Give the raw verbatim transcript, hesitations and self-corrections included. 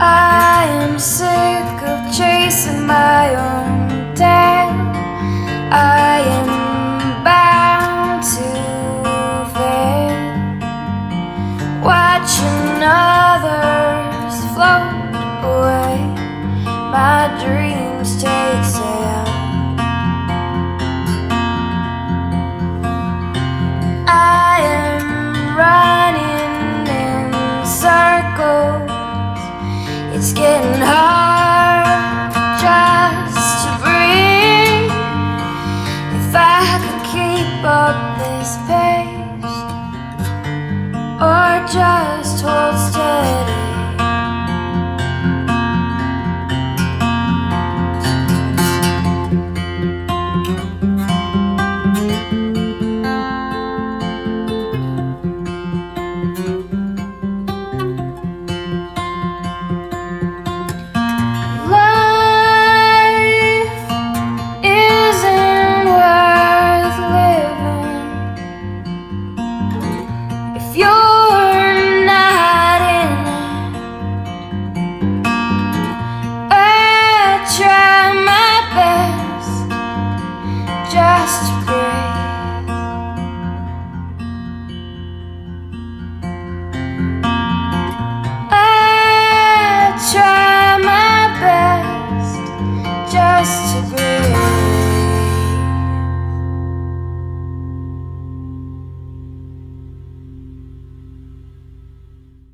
I am sick of chasing my own tail. I am bound to fail, watching others float away. My dreams take sail. I am running in circles. It's getting hard just to breathe. If I could keep up this pace,